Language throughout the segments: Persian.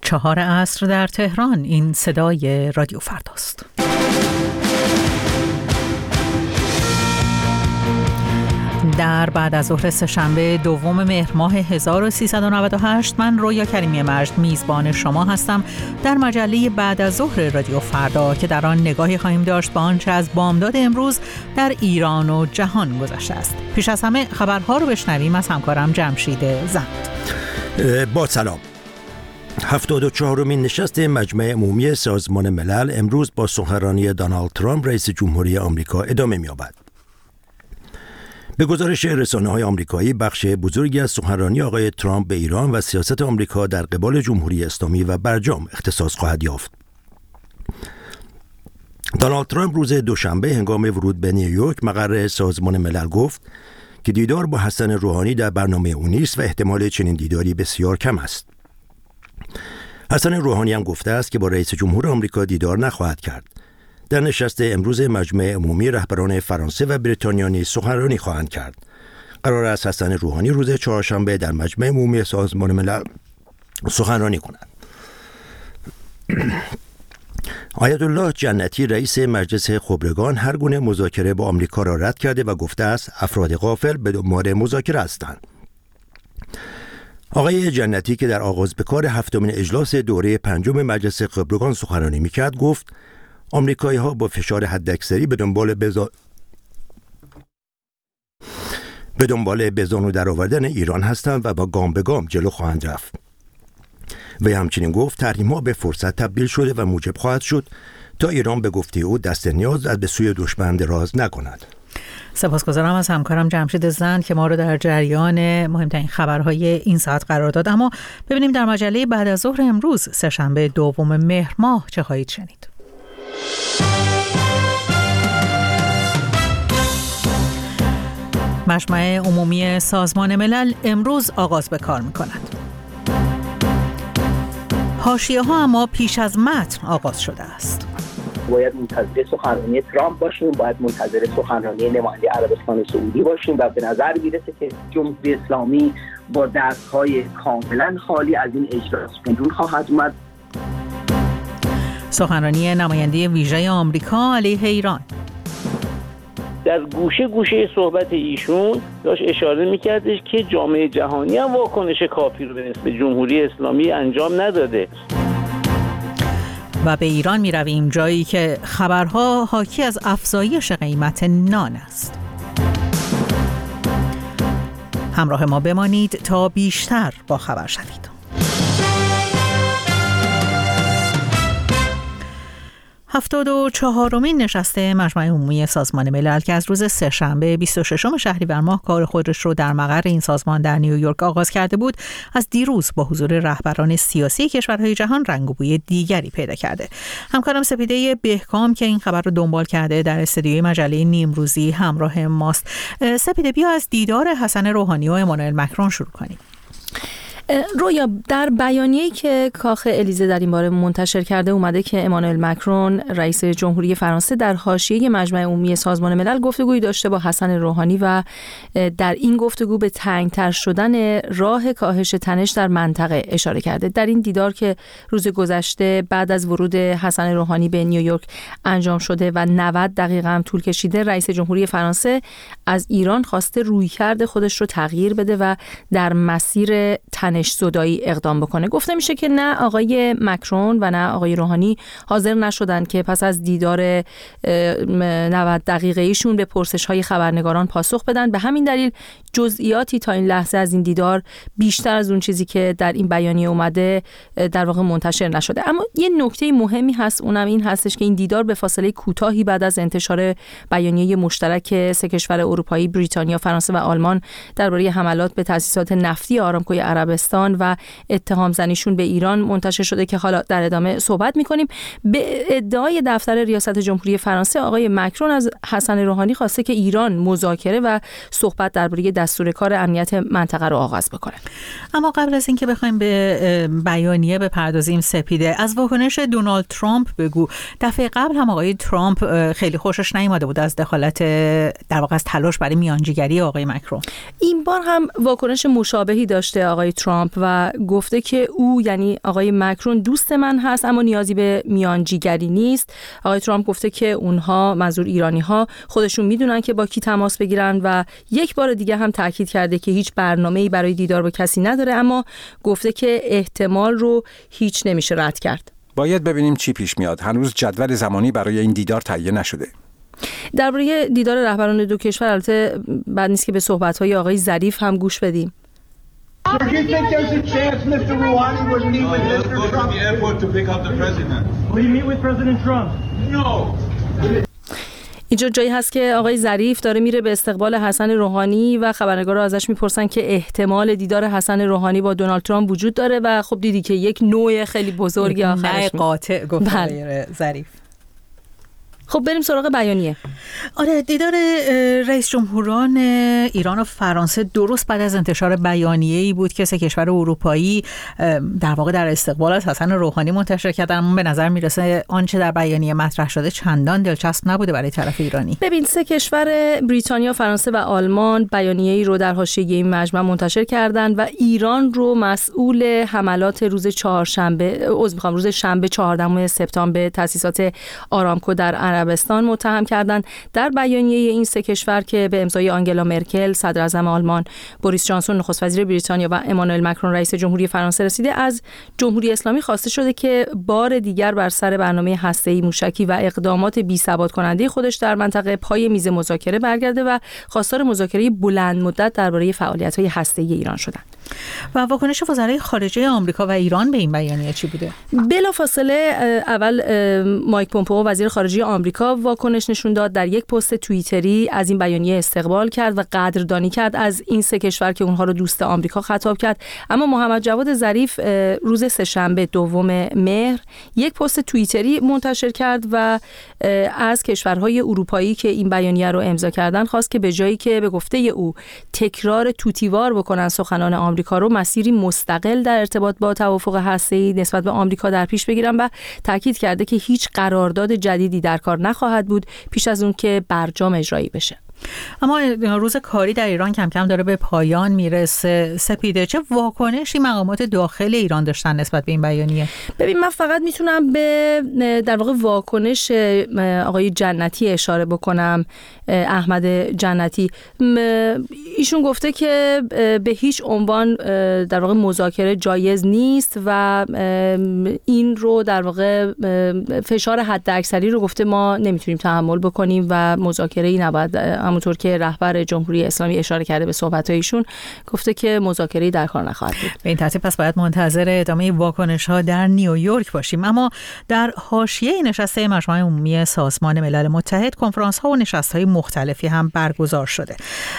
4 عصر در تهران. این صدای رادیو فرداست. در بعد از ظهر سه‌شنبه دوم مهر ماه 1398 من رویا کریمی مجد میزبان شما هستم در مجله بعد از ظهر رادیو فردا که در آن نگاهی خواهیم داشت به آنچه از بامداد امروز در ایران و جهان گذشته است. پیش از همه خبرها رو بشنویم از همکارم جمشید زند. با سلام. 74مین نشست مجمع عمومی سازمان ملل امروز با سخنرانی دونالد ترامپ رئیس جمهوری آمریکا ادامه می‌یابد. به گزارش رسانه‌های آمریکایی بخش بزرگی از سخنرانی آقای ترامپ به ایران و سیاست آمریکا در قبال جمهوری اسلامی و برجام اختصاص خواهد یافت. دونالد ترامپ روز دوشنبه هنگام ورود به نیویورک مقر سازمان ملل گفت که دیدار با حسن روحانی در برنامه او نیست و احتمال چنین دیداری بسیار کم است. حسن روحانی هم گفته است که با رئیس جمهور آمریکا دیدار نخواهد کرد. در نشست امروز مجمع عمومی رهبران فرانسه و بریتانیا نیز سخنرانی خواهند کرد. قرار است حسن روحانی روز چهارشنبه در مجمع عمومی سازمان ملل سخنرانی کند. آیت الله جنتی رئیس مجلس خبرگان هر گونه مذاکره با آمریکا را رد کرده و گفته است افراد غافل به دنبال مذاکره هستند. آقای جنتی که در آغاز به کار 7مین اجلاس دوره 5 مجلس خبرگان سخنرانی می‌کرد گفت آمریکایی‌ها با فشار حداکثری به دنبال بزانو درآوردن ایران هستند و با گام به گام جلو خواهند رفت. و همچنین گفت تحریم‌ها به فرصت تبدیل شده و موجب خواهد شد تا ایران به گفته او دست نیاز از به سوی دشمن دراز نکند. سپاسگزارم از همکارم جمشید زند که ما رو در جریان مهمترین خبرهای این ساعت قرار داد. اما ببینیم در مجله بعد از ظهر امروز سه‌شنبه دوم مهر ماه چه خواهید شنید. مجمع عمومی سازمان ملل امروز آغاز به کار می‌کند. حاشیه‌ها اما پیش از متن آغاز شده است. باید منتظر سخنرانی ترامپ باشیم، باید منتظر سخنرانی نماینده عربستان سعودی باشیم و به نظر میرسه که جمهوری اسلامی با دست‌های کاملا خالی از این اجلاس بیرون خواهد اومد. سخنرانی نماینده ویژه آمریکا علیه ایران. در گوشه گوشه صحبت ایشون داشت اشاره میکردش که جامعه جهانی هم واکنش کافی رو به نسبت جمهوری اسلامی انجام نداده. و به ایران می رویم، جایی که خبرها حاکی از افزایش قیمت نان است. همراه ما بمانید تا بیشتر با خبر شوید. 74مین نشست مجمع عمومی سازمان ملل که از روز سه‌شنبه 26 شهریور ماه کار خودش رو در مقر این سازمان در نیویورک آغاز کرده بود، از دیروز با حضور رهبران سیاسی کشورهای جهان رنگ و بوی دیگری پیدا کرده. همکارم سپیده بهکام که این خبر رو دنبال کرده در استودیوی مجله نیمروزی همراه ماست. سپیده، بیا از دیدار حسن روحانی و امانوئل مکرون شروع کنیم. رویا، در بیانیه‌ای که کاخ الیزه در این باره منتشر کرده اومده که امانوئل مکرون رئیس جمهوری فرانسه در حاشیه مجمع عمومی سازمان ملل گفتگویی داشته با حسن روحانی و در این گفتگو به تنگ‌تر شدن راه کاهش تنش در منطقه اشاره کرده. در این دیدار که روز گذشته بعد از ورود حسن روحانی به نیویورک انجام شده و 90 دقیقه هم طول کشیده، رئیس جمهوری فرانسه از ایران خواسته رویکرد خودش رو تغییر بده و در مسیر تنش زدایی اقدام بکنه. گفته میشه که نه آقای مکرون و نه آقای روحانی حاضر نشدن که پس از دیدار 90 دقیقه‌ایشون به پرسش‌های خبرنگاران پاسخ بدن. به همین دلیل جزئیاتی تا این لحظه از این دیدار بیشتر از اون چیزی که در این بیانیه اومده در واقع منتشر نشده. اما یه نکته مهمی هست، اونم این هستش که این دیدار به فاصله کوتاهی بعد از انتشار بیانیه مشترک سه کشور اروپایی، بریتانیا، فرانسه و آلمان درباره حملات به تأسیسات نفتی آرامکوی عربستان و اتهام زنیشون به ایران منتشر شده که حالا در ادامه صحبت می‌کنیم. به ادعای دفتر ریاست جمهوری فرانسه، آقای مکرون از حسن روحانی خواسته که ایران مذاکره و صحبت درباره دستور کار امنیت منطقه رو آغاز بکنه. اما قبل از اینکه بخوایم به بیانیه بپردازیم سپیده، از واکنش دونالد ترامپ بگو. دفعه قبل هم آقای ترامپ خیلی خوشش نیامده بود از دخالت، در واقع از تلاش برای میانجیگری آقای مکرون. این بار هم واکنش مشابهی داشته آقای ترامپ ترامپ و گفته که او یعنی آقای مکرون دوست من هست اما نیازی به میانجیگری نیست. آقای ترامپ گفته که اونها منظور ایرانی‌ها خودشون میدونن که با کی تماس بگیرن و یک بار دیگه هم تاکید کرده که هیچ برنامه‌ای برای دیدار با کسی نداره اما گفته که احتمال رو هیچ نمیشه رد کرد. باید ببینیم چی پیش میاد. هنوز جدول زمانی برای این دیدار تهیه نشده. درباره دیدار رهبران دو کشور البته بعد نیست که به صحبت‌های آقای ظریف هم گوش بدیم. اینجا جایی هست که آقای ظریف داره میره به استقبال حسن روحانی و خبرنگارا ازش میپرسن که احتمال دیدار حسن روحانی با دونالد ترامپ وجود داره و خب دیدی که یک نوع خیلی بزرگی آخرش قاطع گفت آقای ظریف. خب بریم سراغ بیانیه. آره، دیدار رئیس جمهوران ایران و فرانسه درست بعد از انتشار بیانیه‌ای بود که سه کشور اروپایی در واقع در استقبال از حسن روحانی منتشر کردن، اما به نظر میرسه آنچه در بیانیه مطرح شده چندان دلچسب نبوده برای طرف ایرانی. ببین، سه کشور بریتانیا، فرانسه و آلمان بیانیه‌ای رو در حاشیه این مجمع منتشر کردند و ایران رو مسئول حملات روز شنبه 14 سپتامبر تأسیسات آرامکو در عربستان متهم کردند. در بیانیه این سه کشور که به امضای آنگلا مرکل صدر اعظم آلمان، بوریس جانسون نخست وزیر بریتانیا و امانوئل مکرون رئیس جمهوری فرانسه رسیده، از جمهوری اسلامی خواسته شده که بار دیگر بر سر برنامه هسته‌ای موشکی و اقدامات بی‌ثبات کننده خودش در منطقه پای میز مذاکره برگرده و خواستار مذاکره بلند مدت درباره فعالیت‌های هسته‌ای ایران شدند. و واکنش وزرای خارجه آمریکا و ایران به این بیانیه چی بوده؟ بلافاصله اول مایک پومپئو وزیر خارجه آمریکا واکنش نشون داد، در یک پست توییتری از این بیانیه استقبال کرد و قدردانی کرد از این سه کشور که اونها رو دوست آمریکا خطاب کرد. اما محمد جواد ظریف روز سه‌شنبه 2 مهر یک پست توییتری منتشر کرد و از کشورهای اروپایی که این بیانیه رو امضا کردن خواست که به جایی که به گفته او تکرار توتیوار بکنن سخنان آمریکا رو، مسیری مستقل در ارتباط با توافق هسته‌ای نسبت به آمریکا در پیش بگیرن و تاکید کرده که هیچ قرارداد جدیدی در کار نخواهد بود پیش از اون که برجام اجرایی بشه. اما روز کاری در ایران کم کم داره به پایان میرسه. سپیده، چه واکنشی مقامات داخل ایران داشتن نسبت به این بیانیه؟ ببین، من فقط میتونم به در واقع واکنش آقای جنتی اشاره بکنم، احمد جنتی. ایشون گفته که به هیچ عنوان در واقع مذاکره جایز نیست و این رو در واقع فشار حداکثری رو گفته ما نمیتونیم تحمل بکنیم و مذاکره‌ای نباید. همونطور که رهبر جمهوری اسلامی اشاره کرده به صحبت‌هایشون، گفته که مذاکره‌ای در کار نخواهد بود. به این ترتیب پس باید منتظر ادامه واکنش‌ها در نیویورک باشیم. اما در حاشیه نشست مجمع عمومی سازمان ملل متحد کنفرانس‌ها و نشست‌های مختلفی هم برگزار شده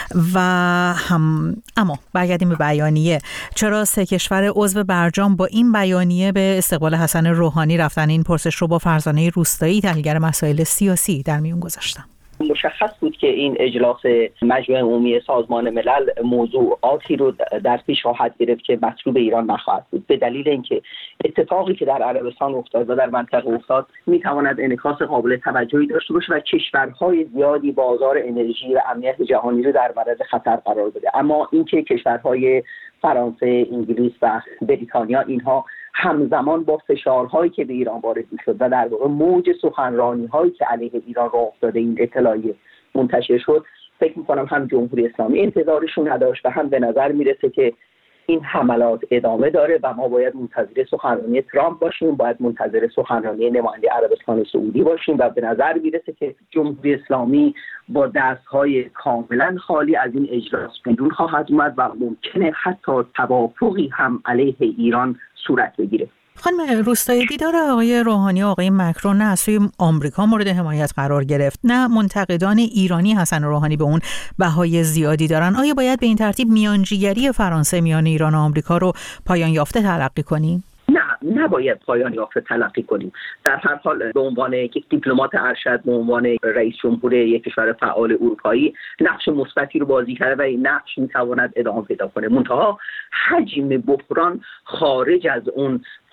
اما برگردیم به بیانیه. چرا سه کشور عضو برجام با این بیانیه به استقبال حسن روحانی رفتن؟ این پرسش رو با فرزانه روستایی، تحلیلگر مسائل سیاسی، در میون گذاشتم. مشخص بود که این اجلاس مجمع عمومی سازمان ملل موضوعاتی رو در پیش خواهد گرفت که مطلوب ایران نخواهد بود، به دلیل اینکه اتفاقی که در عربستان افتاد و در منطقه افتاد میتواند انعکاس قابل توجهی داشته باشه و کشورهای زیادی بازار انرژی و امنیت جهانی رو در معرض خطر قرار بده. اما اینکه کشورهای فرانسه، انگلیس و بریتانیا اینها همزمان با فشارهایی که به ایران وارد می‌شد و در واقع موج سخنرانی‌هایی که علیه ایران راه افتاده این اطلاعیه منتشر شد، فکر می‌کنم هم جمهوری اسلامی انتظارشون نداشت و هم به نظر میرسه که این حملات ادامه داره و ما باید منتظر سخنرانی ترامپ باشیم، باید منتظر سخنرانی نماینده عربستان سعودی باشیم و به نظر میرسه که جمهوری اسلامی با دستهای کاملا خالی از این اجلاس بیرون خواهد اومد و ممکنه حتی توافقی هم علیه ایران صورت بگیره. خانم روستایی، دیدار آقای روحانی و آقای مکرون نه از سوی آمریکا مورد حمایت قرار گرفت، نه منتقدان ایرانی حسن روحانی به اون بهای زیادی دارن. آیا باید به این ترتیب میانجیگری فرانسه میان ایران و آمریکا رو پایان یافته تلقی کنیم؟ نباید پایان یافته تلقی کنیم. در هر حال به عنوان یک دیپلمات ارشد، به عنوان رئیس جمهور یک کشور فعال اروپایی نقش مثبتی رو بازی کرده و این نقش میتواند ادامه پیدا کنه. منتها حجم بحران خارج از اون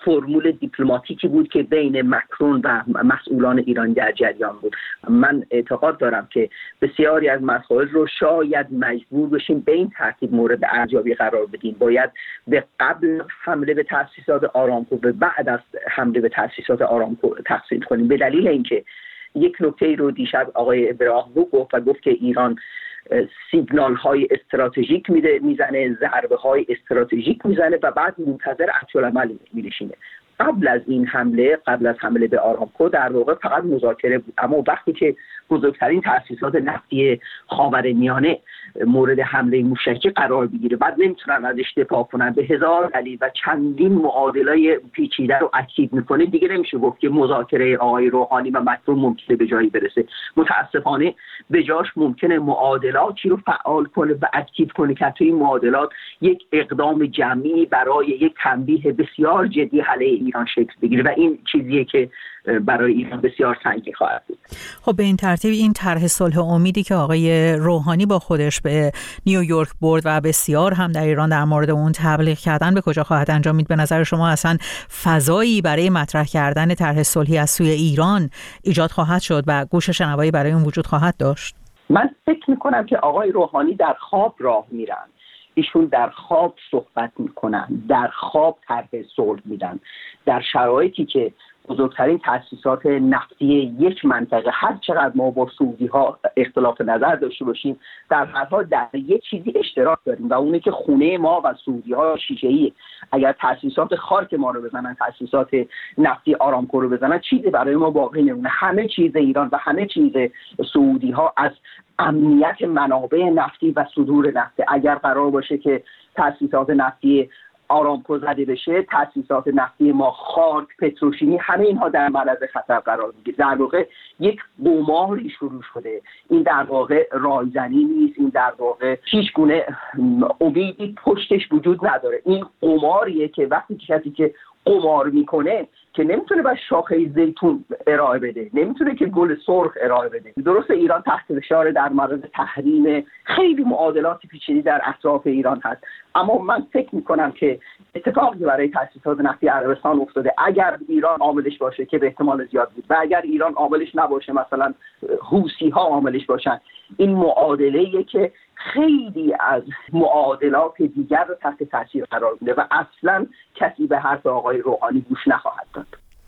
فرمول دیپلماتیکی بود که بین مکرون و مسئولان ایران در جریان بود. من اعتقاد دارم که بسیاری از مسائل رو شاید مجبور بشیم به این ترتیب مورد ارزیابی قرار بدیم. باید به قبل حمله به تأسیسات آرامکو و بعد از حمله به تأسیسات آرامکو تقسیم کنیم، به دلیل اینکه یک نکته رو دیشب آقای ابراهیمی گفت که ایران سیگنال های استراتژیک میزنه، ضربه های استراتژیک میزنه و بعد منتظر عکس‌العمل می‌نشینه. قبل از حمله به آرامکو در واقع فقط مذاکره بود، اما وقتی که بزرگترین تأسیسات نفتی خاورمیانه مورد حمله موشکی قرار بگیره، بعد نمیتونن ازش دفاع کنن، به هزار دلیل و چندین معادلای پیچیده رو اکتیو میکنه، دیگه نمیشه گفت که مذاکره آقای روحانی و مکرون ممکنه به جایی برسه. متاسفانه به جاش ممکنه معادلاتی رو فعال کنه و اکتیو کنه که توی این معادلات یک اقدام جمعی برای یک تنبیه بسیار جدی علیه ایران شکل بگیره و این چیزیه که برای ایران بسیار سنگین خواهد بود. خب به این ترتیب این طرح صلح امیدی که آقای روحانی با خودش به نیویورک برد و بسیار هم در ایران در مورد اون تبلیغ کردن به کجا خواهد انجامید؟ به نظر شما اصلا فضایی برای مطرح کردن طرح صلحی از سوی ایران ایجاد خواهد شد و گوش شنوایی برای اون وجود خواهد داشت؟ من فکر می‌کنم که آقای روحانی در خواب راه میرن. ایشون در خواب صحبت میکنن، در خواب طرح صلح میدن، در شرایطی که بزرگترین تأسیسات نفتی یک منطقه، هر چقدر ما با سعودی ها اختلاف نظر داشته باشیم، در هر حال در یک چیزی اشتراک داریم و اونه که خونه ما و سعودی ها شیشه‌ایه. اگر تأسیسات خارک ما رو بزنن، تأسیسات نفتی آرامکو رو بزنن، چیزی برای ما باقی نمونه. همه چیز ایران و همه چیز سعودی ها از امنیت منابع نفتی و صدور نفت. اگر قرار باشه که تأسیسات نفتی آرامکو زده بشه، تأسیسات نفتی ما، خارک، پتروشیمی، همه اینها در معرض خطر قرار میگیره. در واقع یک قماری شروع شده. این در واقع رایزنی نیست، این در واقع هیچ گونه امیدی پشتش وجود نداره. این قماریه که وقتی کسی که قمار میکنه که نمیتونه با شاخه زیتون ارائه بده، نمیتونه که گل سرخ ارائه بده. درست ایران تحت فشار در معرض تحریم، خیلی معادلات پیچیده در اطراف ایران هست، اما من فکر میکنم که اتفاقی برای تأسیسات نفتی عربستان افتاده. اگر ایران عاملش باشه که به احتمال زیاد بود و اگر ایران عاملش نباشه، مثلا حوثی ها عاملش باشن، این معادله‌ایه که خیلی از معادلات دیگر رو تحت تاثیر قرار میده و اصلا کسی به حرف آقای روحانی گوش نخواهد داد.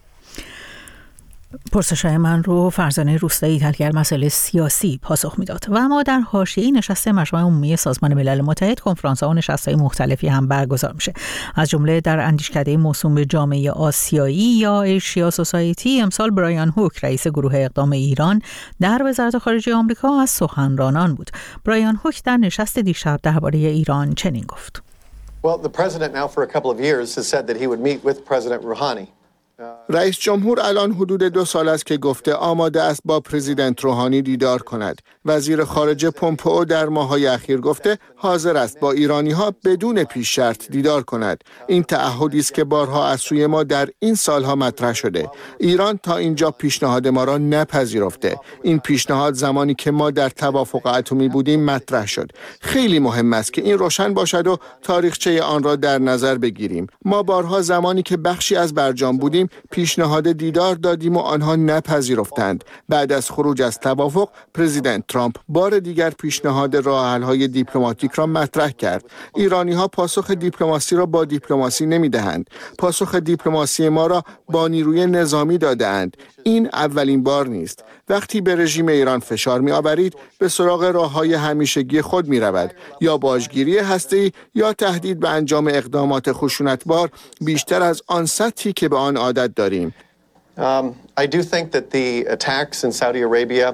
پرسش‌های من رو فرزانه روستایی تحلیلگر مسائل سیاسی پاسخ میداد. و اما در حاشیه نشست مجمع عمومی سازمان ملل متحد کنفرانس‌ها و نشست‌های مختلفی هم برگزار میشه. از جمله در اندیشکده موسوم به جامعه آسیایی یا ایشیا سوسایتی، امسال برایان هوک رئیس گروه اقدام ایران در وزارت خارجه آمریکا از سخنرانان بود. برایان هوک در نشست دیشب درباره ایران چنین گفت: Well, the president now for a couple of years has said that he would meet with President Rouhani. رئیس جمهور الان حدود 2 سال است که گفته آماده است با پرزیدنت روحانی دیدار کند. وزیر خارجه پومپئو در ماه‌های اخیر گفته حاضر است با ایرانی‌ها بدون پیش شرط دیدار کند. این تعهدی است که بارها از سوی ما در این سالها مطرح شده. ایران تا اینجا پیشنهاد ما را نپذیرفته. این پیشنهاد زمانی که ما در توافق اتمی بودیم مطرح شد. خیلی مهم است که این روشن باشد و تاریخچه آن را در نظر بگیریم. ما بارها زمانی که بخشی از برجام بودیم پیشنهاد دیدار دادیم و آنها نپذیرفتند. بعد از خروج از توافق پرزیدنت ترامپ بار دیگر پیشنهاد راه حل‌های دیپلماتیک را مطرح کرد. ایرانی‌ها پاسخ دیپلماسی را با دیپلماسی نمی‌دهند. پاسخ دیپلماسی ما را با نیروی نظامی داده‌اند. این اولین بار نیست. وقتی به رژیم ایران فشار می‌آورید به سراغ راه‌های همیشگی خود می‌رود، یا باجگیری هسته‌ای یا تهدید به انجام اقدامات خشونتبار بیشتر از آن سطحی که به آن عادت داریم. I do think that the attacks in Saudi Arabia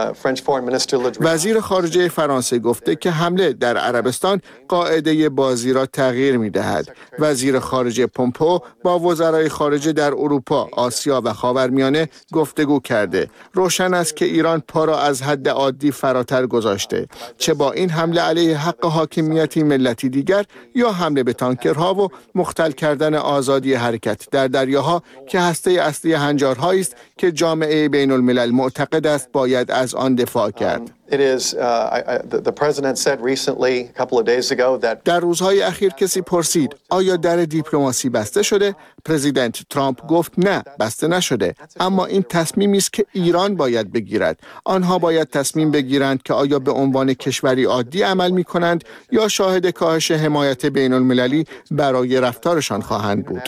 وزیر خارجه فرانسه گفته که حمله در عربستان قاعده بازی را تغییر می‌دهد. وزیر خارجه پومپئو با وزرای خارجه در اروپا، آسیا و خاورمیانه گفتگو کرده. روشن است که ایران پا را از حد عادی فراتر گذاشته، چه با این حمله علیه حق حاکمیتی ملتی دیگر یا حمله به تانکرها و مختل کردن آزادی حرکت در دریاها که هسته اصلی هنجارهایی است که جامعه بین الملل معتقد است باید باید از آن دفاع کرد. The president said recently, a couple of days ago, that در روزهای اخیر کسی پرسید آیا در دیپلماسی بسته شده؟ پرزیدنت ترامپ گفت نه، بسته نشده، اما این تصمیمی است که ایران باید بگیرد. آنها باید تصمیم بگیرند که آیا به عنوان کشوری عادی عمل می‌کنند یا شاهد کاهش حمایت بین‌المللی برای رفتارشان خواهند بود.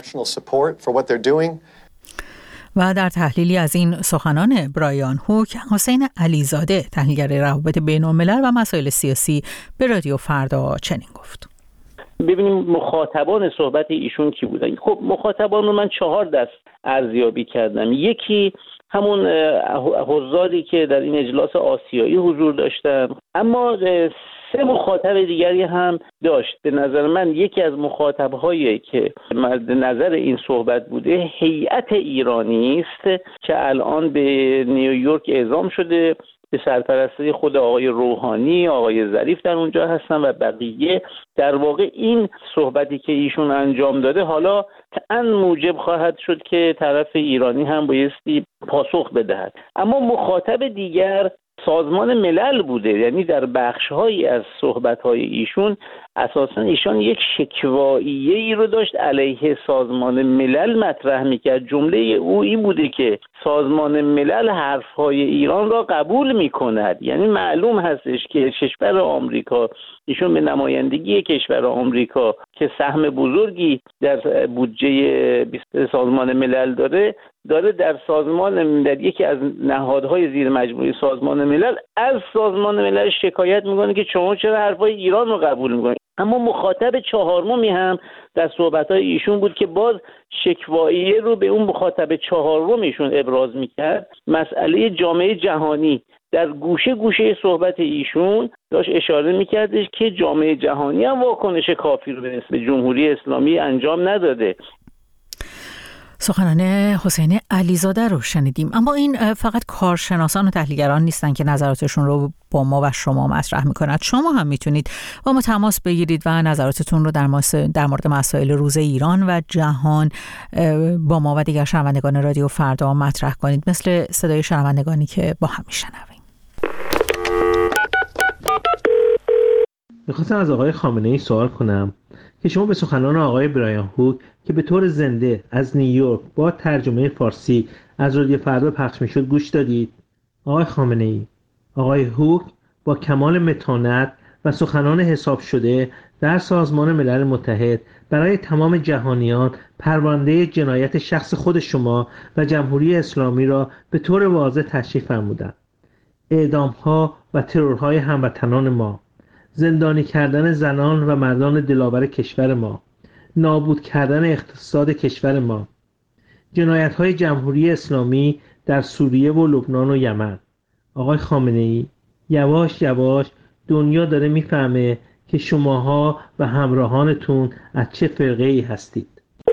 و در تحلیلی از این سخنان برایان هوک، حسین علیزاده تحلیلگر روابط بین‌الملل و مسائل سیاسی به رادیو فردا چنین گفت. ببینیم مخاطبان صحبت ایشون کی بودن. خب مخاطبان رو من 4 دست ارزیابی کردم. یکی همون حضاری که در این اجلاس آسیایی حضور داشتن، اما 3 مخاطب دیگری هم داشت. به نظر من یکی از مخاطب‌هایی که مورد نظر این صحبت بوده هیئت ایرانی است که الان به نیویورک اعزام شده به سرپرستی خود آقای روحانی، آقای ظریف در اونجا هستن و بقیه. در واقع این صحبتی که ایشون انجام داده حالا ان موجب خواهد شد که طرف ایرانی هم بایستی پاسخ بدهد. اما مخاطب دیگر سازمان ملل بوده، یعنی در بخش‌هایی از صحبت‌های ایشون اساساً ایشان یک شکواییه‌ای رو داشت علیه سازمان ملل مطرح می‌کرد. جمله او این بوده که سازمان ملل حرف‌های ایران را قبول می‌کند. یعنی معلوم هستش که کشور آمریکا، ایشون به نمایندگی کشور آمریکا که سهم بزرگی در بودجه سازمان ملل داره در یکی از نهادهای زیر مجموعه سازمان ملل از سازمان ملل شکایت میکنه که شما چرا حرفای ایران رو قبول میکنید. اما مخاطب 4می هم در صحبت‌های ایشون بود که باز شکواییه رو به اون مخاطب 4میشون ابراز میکرد. مسئله جامعه جهانی در گوشه گوشه صحبت ایشون داشت اشاره میکردش که جامعه جهانی هم واکنش کافی رو به نسبت جمهوری اسلامی انجام نداده. سخنان حسین علیزاده رو شنیدیم. اما این فقط کارشناسان و تحلیلگران نیستن که نظراتشون رو با ما و شما مطرح میکنند. شما هم میتونید با ما تماس بگیرید و نظراتتون رو در مورد مسائل روز ایران و جهان با ما و دیگر شنوندگان رادیو فردا مطرح کنید، مثل صدای شنوندگانی که با هم میشنویم. میخواستم از آقای خامنه‌ای سوال کنم که شما به سخنان آقای برایان هوک که به طور زنده از نیویورک با ترجمه فارسی از رادیو فردا پخش میشد گوش دادید؟ آقای خامنه‌ای، آقای هوک با کمال متانت و سخنان حساب شده در سازمان ملل متحد برای تمام جهانیان پرونده جنایت شخص خود شما و جمهوری اسلامی را به طور واضح تشریح فرمودند. اعدام‌ها و ترورهای هموطنان ما، زندانی کردن زنان و مردان دلاور کشور ما، نابود کردن اقتصاد کشور ما، جنایت‌های جمهوری اسلامی در سوریه و لبنان و یمن. آقای خامنه‌ای، یواش یواش دنیا داره میفهمه که شماها و همراهانتون از چه فرقه‌ای هستید.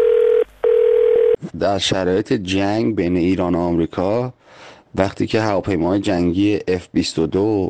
در شرایط جنگ بین ایران و آمریکا، وقتی که هواپیماهای جنگی F-22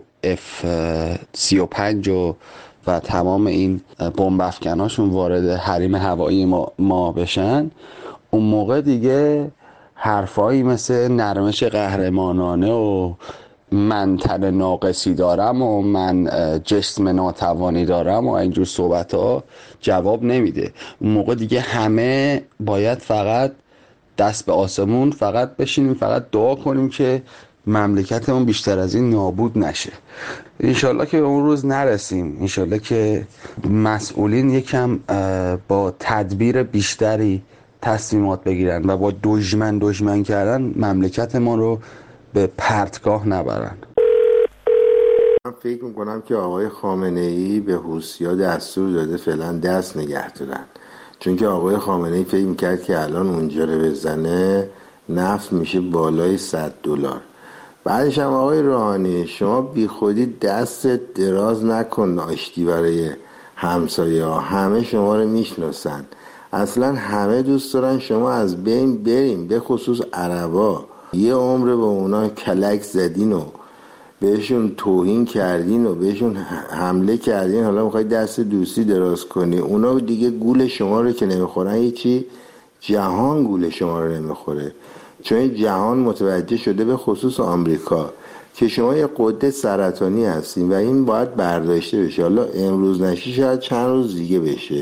F-35 و تمام این بمب افکناشون وارد حریم هوایی ما بشن، اون موقع دیگه حرفایی مثل نرمش قهرمانانه و من تن ناقصی دارم و من جسم ناتوانی دارم و اینجور صحبت ها جواب نمیده. اون موقع دیگه همه باید فقط دست به آسمون فقط بشینیم، فقط دعا کنیم که مملکتمون بیشتر از این نابود نشه. انشالله که به اون روز نرسیم، انشالله که مسئولین یکم با تدبیر بیشتری تصمیمات بگیرن و با دشمن کردن مملکت ما رو به پرتگاه نبرن. من فکر میکنم که آقای خامنه‌ای به حوثی‌ها دستور داده فعلا دست نگه دارن، چون که آقای خامنه‌ای فکر میکرد که الان اونجا رو بزنه نفت میشه بالای $100. بعدش هم آقای روحانی، شما بی خودی دست دراز نکن آشتی برای همسایه ها. همه شما رو میشناسن، اصلا همه دوست دارن شما از بین بریم، به خصوص عربا. یه عمر به اونا کلک زدین و بهشون توهین کردین و بهشون حمله کردین، حالا میخوای دست دوستی دراز کنی. اونا دیگه گول شما رو که نمیخورن، هیچی، جهان گول شما رو نمیخوره، چون جهان متوجه شده، به خصوص آمریکا، که شما یه غده سرطانی هستین و این باید برداشته بشه. حالا امروز نشه شاید چند روز دیگه بشه.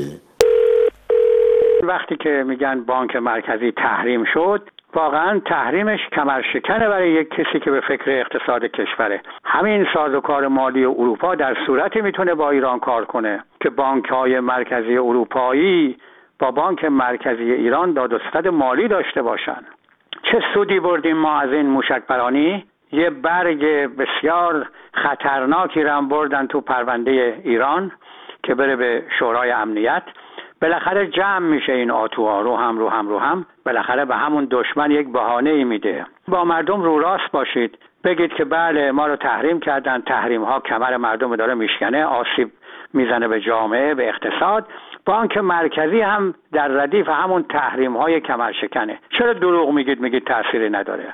وقتی که میگن بانک مرکزی تحریم شد، واقعا تحریمش کمرشکنه برای یک کسی که به فکر اقتصاد کشوره. همین سازوکار مالی اروپا در صورتی میتونه با ایران کار کنه که بانک‌های مرکزی اروپایی با بانک مرکزی ایران داد و ستد مالی داشته باشن. چه سودی بردیم ما از این موشک‌پرانی؟ یه برگ بسیار خطرناکی رو هم بردن تو پرونده ایران که بره به شورای امنیت. بالاخره جمع میشه این آتوها رو هم بالاخره به همون دشمن یک بهانه‌ای میده. با مردم رو راست باشید، بگید که بله ما رو تحریم کردن، تحریم ها کمر مردم داره میشکنه، آسیب میزنه به جامعه، به اقتصاد. بانک مرکزی هم در ردیف همون تحریم های کمرشکنه. چرا دروغ میگید تأثیری نداره؟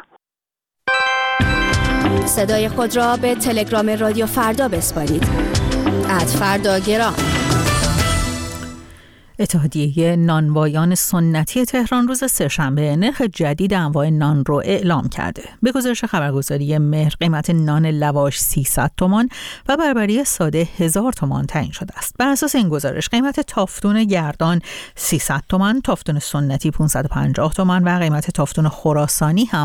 صدای خود را به تلگرام رادیو فردا بسپارید. @فرداگرام. اتحادیه نانوایان سنتی تهران روز سه‌شنبه نرخ جدید انواع نان رو اعلام کرده. به گزارش خبرگزاری مهر قیمت نان لواش 300 تومان و بربری ساده 1000 تومان تعیین شده است. بر اساس این گزارش قیمت تافتون گردان 300 تومان، تافتون سنتی 550 تومان و قیمت تافتون خراسانی هم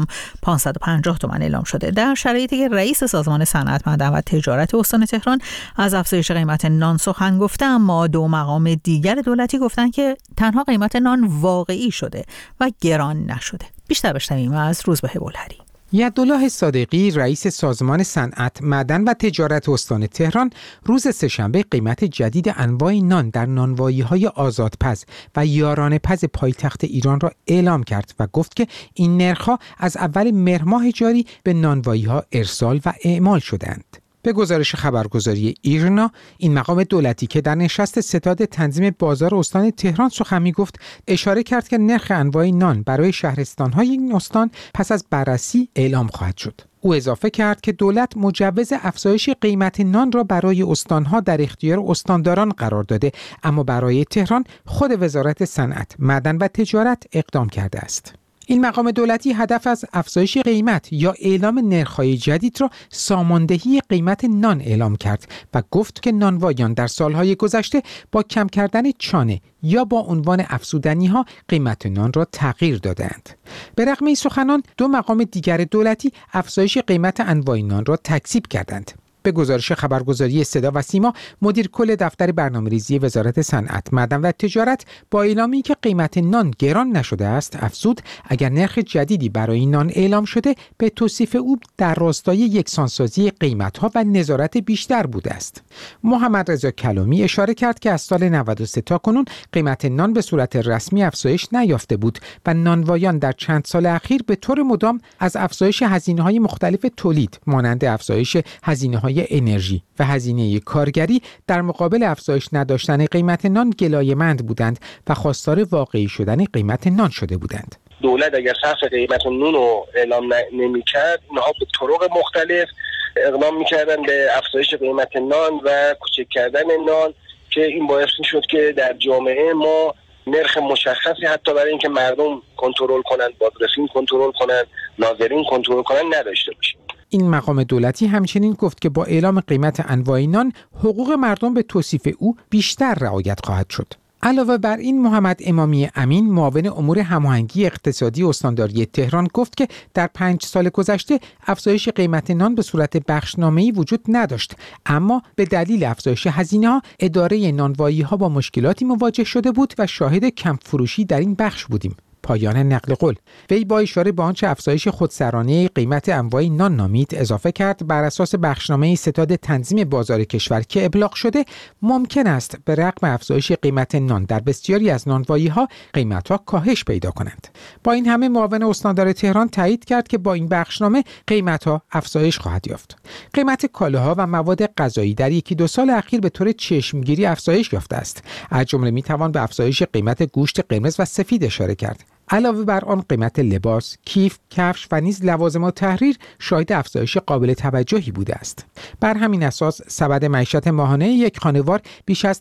550 تومان اعلام شده. در شرایطی که رئیس سازمان صنعت، معدن و تجارت استان تهران از افزایش قیمت نان سخن گفته، اما دو مقام دیگر دولتی گفتن که تنها قیمت نان واقعی شده و گران نشده. بیشتر بشنویم از روزبه بلهری. یدالله صادقی رئیس سازمان صنعت، معدن و تجارت استان تهران روز سه‌شنبه قیمت جدید انواع نان در نانوایی‌های آزادپز و یارانه‌پز پایتخت ایران را اعلام کرد و گفت که این نرخ‌ها از اول مهر ماه جاری به نانوایی‌ها ارسال و اعمال شدند. به گزارش خبرگزاری ایرنا، این مقام دولتی که در نشست ستاد تنظیم بازار استان تهران سخن می‌گفت، اشاره کرد که نرخ انواع نان برای شهرستان‌های این استان پس از بررسی اعلام خواهد شد. او اضافه کرد که دولت مجوز افزایش قیمت نان را برای استان‌ها در اختیار استانداران قرار داده، اما برای تهران خود وزارت صنعت، معدن و تجارت اقدام کرده است. این مقام دولتی هدف از افزایش قیمت یا اعلام نرخ‌های جدید را ساماندهی قیمت نان اعلام کرد و گفت که نانوایان در سالهای گذشته با کم کردن چانه یا با عنوان افزودنی‌ها قیمت نان را تغییر دادند. به رغم این سخنان، دو مقام دیگر دولتی افزایش قیمت انواع نان را تکذیب کردند. به گزارش خبرگزاری صدا و سیما، مدیر کل دفتر برنامه‌ریزی وزارت صنعت، معدن و تجارت با اعلامی که قیمت نان گران نشده است افزود اگر نرخ جدیدی برای نان اعلام شده به توصیف او در راستای یکسانسازی قیمت‌ها و نظارت بیشتر بوده است. محمد رضا کلامی اشاره کرد که از سال 93 تا کنون قیمت نان به صورت رسمی افزایش نیافته بود و نانوایان در چند سال اخیر به طور مدام از افزایش هزینه‌های مختلف تولید مانند افزایش هزینه‌های انرژی و هزینه کارگری در مقابل افزایش نداشتن قیمت نان گلایه‌مند بودند و خواستار واقعی شدن قیمت نان شده بودند. دولت اگر سقف قیمت نان رو اعلام نمی‌کرد، اونها به طرق مختلف اقدام می‌کردن به افزایش قیمت نان و کوچک کردن نان که این باعث می‌شد که در جامعه ما نرخ مشخصی حتی برای اینکه مردم کنترل کنند، بازرسی کنترل کنند، ناظرین کنترل کنند نداشته باشیم. این مقام دولتی همچنین گفت که با اعلام قیمت انواع نان، حقوق مردم به توصیف او بیشتر رعایت خواهد شد. علاوه بر این، محمد امامی امین، معاون امور هماهنگی اقتصادی استانداری تهران، گفت که در 5 سال گذشته افزایش قیمت نان به صورت بخشنامه‌ای وجود نداشت، اما به دلیل افزایش هزینه‌ها اداره نانوایی‌ها با مشکلاتی مواجه شده بود و شاهد کم فروشی در این بخش بودیم. پایان نقل قول. وی با اشاره به آنچه افزایش خودسرانه قیمت انواع نان نامید اضافه کرد بر اساس بخشنامه ستاد تنظیم بازار کشور که ابلاغ شده، ممکن است به رغم افزایش قیمت نان در بسیاری از نانوایی‌ها قیمت‌ها کاهش پیدا کنند. با این همه معاون استاندار تهران تایید کرد که با این بخشنامه قیمت‌ها افزایش خواهد یافت. قیمت کالاها و مواد غذایی در 1-2 سال اخیر به طور چشمگیری افزایش یافته است. از جمله می‌توان به افزایش قیمت گوشت قرمز و سفید اشاره کرد. علاوه بر آن، قیمت لباس، کیف، کفش و نیز لوازم التحریر شاهد افزایش قابل توجهی بوده است. بر همین اساس سبد معیشت ماهانه یک خانوار بیش از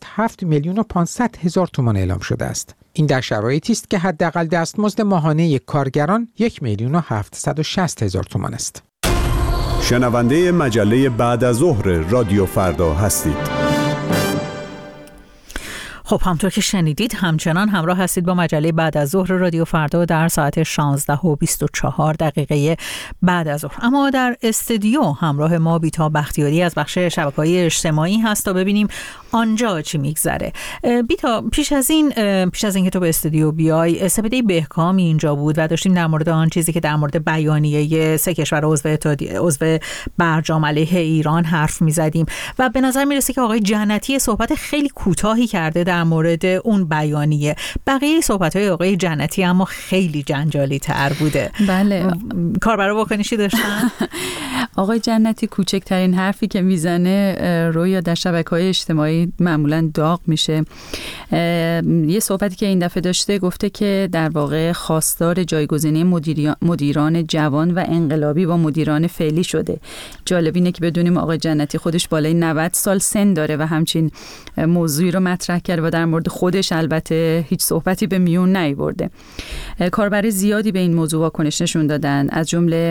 7,500,000 تومان اعلام شده است. این در شرایطی است که حداقل دستمزد ماهانه کارگران 1,760,000 تومان است. شنونده مجله بعد از ظهر رادیو فردا هستید. خب همطور که شنیدید همچنان همراه هستید با مجله بعد از ظهر رادیو فردا در ساعت 16:24 بعد از ظهر. اما در استودیو همراه ما بیتا بختیاری از بخش شبکه‌های اجتماعی هست تا ببینیم آنجا چی میگذره. بیتا، پیش از این که تو به استودیو بیای سپیده بهکامی اینجا بود و داشتیم در مورد آن چیزی که در مورد بیانیه سه کشور عضو برجام علیه ایران حرف میزدیم و به نظر میرسه که آقای جنتی صحبت خیلی کوتاهی کرده در مورد اون بیانیه. بقیه صحبت‌های آقای جنتی اما خیلی جنجالی تر بوده. بله. کاربرا واکنشی داشتن؟ آقای جنتی کوچکترین حرفی که میزنه رویا در شبکه‌های اجتماعی معمولاً داغ میشه. یه صحبتی که این دفعه داشته گفته که در واقع خواستار جایگزینی مدیران جوان و انقلابی با مدیران فعلی شده. جالب اینه که بدونیم آقای جنتی خودش بالای 90 سال سن داره و همچین موضوعی رو مطرح کرده و در مورد خودش البته هیچ صحبتی به میون نیاورده. کاربر زیادی به این موضوع واکنش نشون دادن، از جمله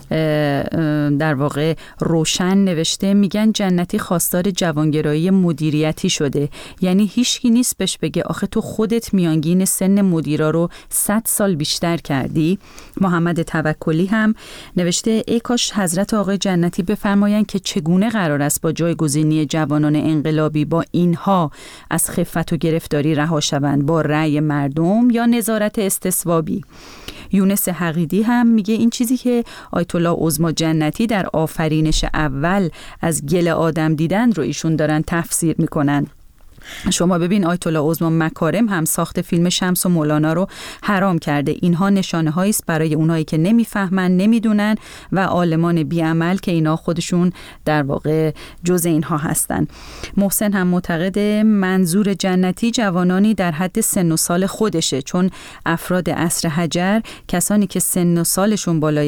در واقع روشن نوشته میگن جنتی خواستار جوانگرایی مدیریتی شده، یعنی هیچکی نیست بهش بگه آخه تو خودت میانگین سن مدیرا رو 100 سال بیشتر کردی. محمد توکلی هم نوشته ای کاش حضرت آقای جنتی بفرمایند که چگونه قرار است با جایگزینی جوانان انقلابی با اینها از خفت و گرفتاری رها شوند، با رأی مردم یا نظارت استصوابی. یونس حقیدی هم میگه این چیزی که آیت الله عظما جنتی در آفرینش اول از گل آدم دیدن رو ایشون دارن تفسیر میکنن. شما ببین آیت الله عظما مکارم هم ساخت فیلم شمس و مولانا رو حرام کرده. اینها نشانه هایی است برای اونایی که نمیفهمن، نمیدونن و عالمان بیعمل که اینا خودشون در واقع جز اینها هستن. محسن هم معتقد منظور جنتی جوانانی در حد سن و سال خودشه، چون افراد عصر حجر کسانی که سن و سالشون بالای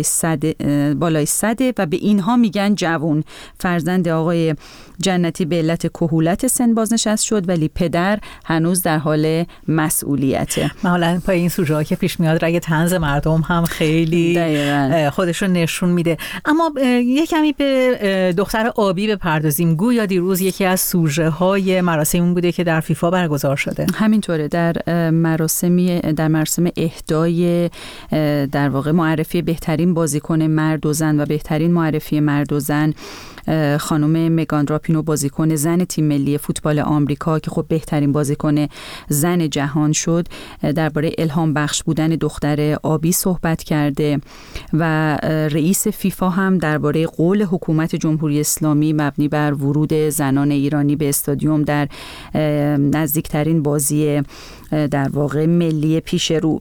100 و به اینها میگن جوان. فرزند آقای جنتی به علت کهولت سن بازنشست شد ولی پدر هنوز در حال مسئولیته. معمولا پای این سوژه‌ها که پیش میاد رگ طنز مردم هم خیلی خودش رو نشون میده. اما یک کمی به دختر آبی بپردازیم. گویا دیروز یکی از سوژه‌های مراسم اون بوده که در فیفا برگزار شده. همینطوره، در مراسم اهدای در واقع معرفی بهترین بازیکن مرد و زن و بهترین معرفی مرد و زن خانم مگان راپینو بازیکن زن تیم ملی فوتبال آمریکا که خب بهترین بازیکن زن جهان شد، درباره الهام بخش بودن دختر آبی صحبت کرده و رئیس فیفا هم درباره قول حکومت جمهوری اسلامی مبنی بر ورود زنان ایرانی به استادیوم در نزدیکترین بازی در واقع ملی پیش رو.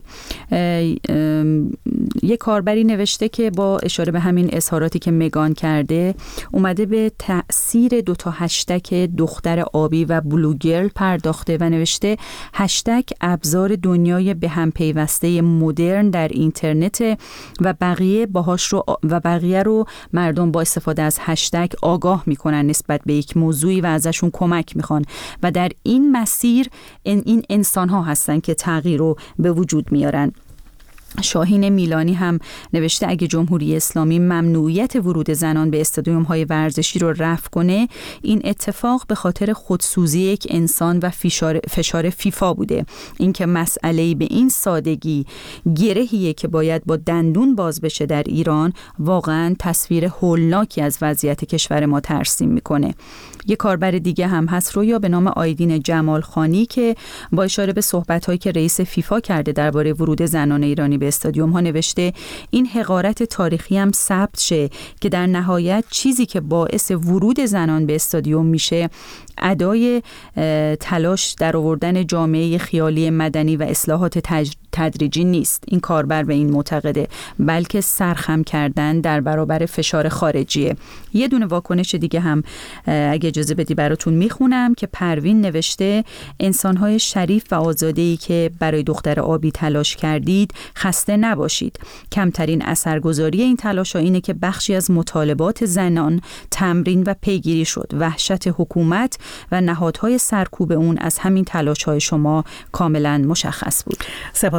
یک کاربری نوشته که با اشاره به همین اظهاراتی که مگان کرده اومده به تأثیر دوتا هشتگ دختر آبی و بلوگرل پرداخته و نوشته هشتگ ابزار دنیای به هم پیوسته مدرن در اینترنت و بقیه رو مردم با استفاده از هشتگ آگاه میکنن نسبت به یک موضوعی و ازشون کمک میخوان و در این مسیر این انسان ها هستن که تغییر رو به وجود میارن. شاهین میلانی هم نوشته اگه جمهوری اسلامی ممنوعیت ورود زنان به استادیوم‌های ورزشی رو رفع کنه، این اتفاق به خاطر خودسوزی یک انسان و فشار فیفا بوده. اینکه مسئله‌ای به این سادگی گرهیه که باید با دندون باز بشه در ایران، واقعاً تصویر هولناکی از وضعیت کشور ما ترسیم میکنه. یک کاربر دیگه هم هست رویا به نام آیدین جمال خانی که با اشاره به صحبت‌هایی که رئیس فیفا کرده درباره ورود زنان ایرانی به استادیوم ها نوشته این حقارت تاریخی هم ثبت شه که در نهایت چیزی که باعث ورود زنان به استادیوم میشه ادای تلاش در آوردن جامعه خیالی مدنی و اصلاحات تدریجی نیست. این کاربر به این معتقده، بلکه سرخم کردن در برابر فشار خارجیه. یه دونه واکنش دیگه هم اگه اجازه بدی براتون میخونم که پروین نوشته انسان‌های شریف و آزاده‌ای که برای دختر آبی تلاش کردید خسته نباشید. کمترین اثرگذاری این تلاش‌ها اینه که بخشی از مطالبات زنان تمرین و پیگیری شد. وحشت حکومت و نهادهای سرکوب اون از همین تلاش‌های شما کاملا مشخص بود. سپاسگزارم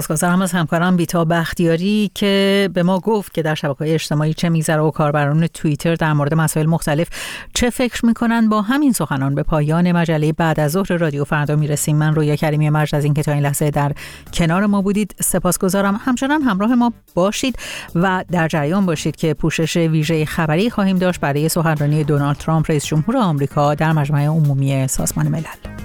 سپاسگزارم از همکارم بیتا بختیاری که به ما گفت که در شبکه‌های اجتماعی چه می‌گذره و کاربران توییتر در مورد مسائل مختلف چه فکر می‌کنن. با همین سخنان به پایان مجله بعد از ظهر رادیو فردا میرسیم. من رویا کریمی مجد از اینکه تا این لحظه در کنار ما بودید سپاسگزارم. همچنان همراه ما باشید و در جریان باشید که پوشش ویژه خبری خواهیم داشت برای سخنرانی دونالد ترامپ رئیس جمهور آمریکا در مجمع عمومی سازمان ملل.